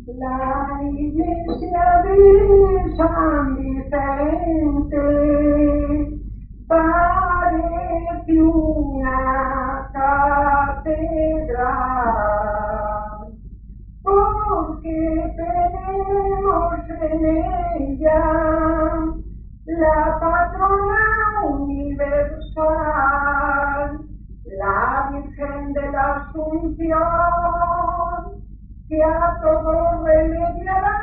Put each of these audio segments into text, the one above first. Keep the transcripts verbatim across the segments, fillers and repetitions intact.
La iglesia de San Vicente parece una catedral, porque tenemos en ella la patrona universal, la Virgen de la Asunción, que a todo remediará.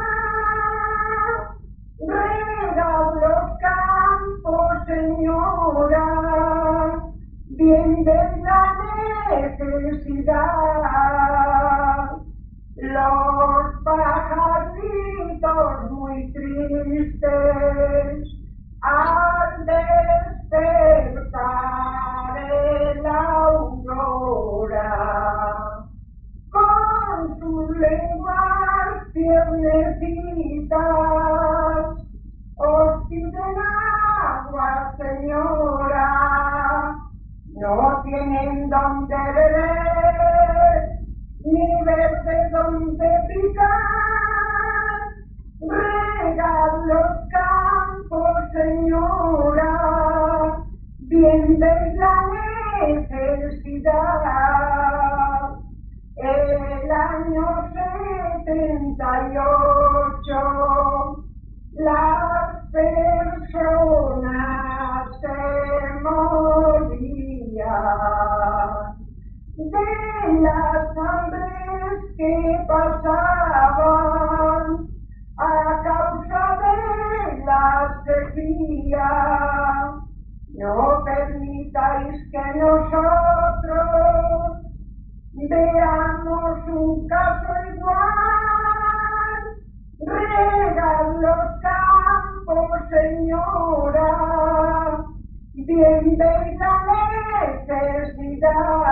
Rega los campos, señora, bien ves la necesidad. Los pajaritos muy tristes al despertar el aurora, con sus lenguas tiernecitas os piden agua, señora, no tienen donde beber, ni ver de donde picar. Regan los campos, señora, bien veis la necesidad. El año setenta y ocho, las personas se morían de las hambres que pasaban a causa de la sequía. No permitáis que nosotros veamos un caso igual. Regan los campos, señora, bien veis la necesidad.